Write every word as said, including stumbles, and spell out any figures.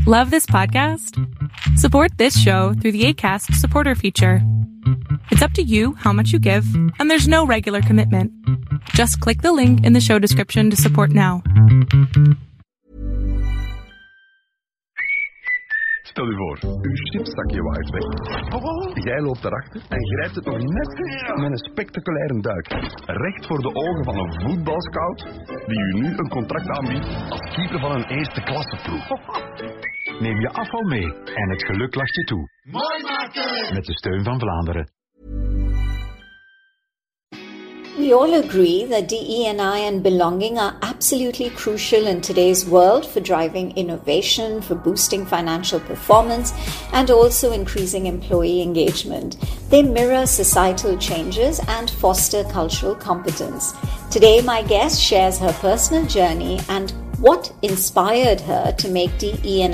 Love this podcast? Support this show through the Acast supporter feature. It's up to you how much you give, and there's no regular commitment. Just click the link in the show description to support now. Stel je voor, uw chipszakje waait weg. Jij loopt daarachter en grijpt het nog net met een spectaculaire duik. Recht voor de ogen van een voetbalscout die u nu een contract aanbiedt als keeper van een eerste klasse ploeg. Neem je afval mee en het geluk lacht je toe. Mooi maken! Met de steun van Vlaanderen. We all agree that D E and I and belonging are absolutely crucial in today's world for driving innovation, for boosting financial performance, and also increasing employee engagement. They mirror societal changes and foster cultural competence. Today, my guest shares her personal journey and what inspired her to make D E and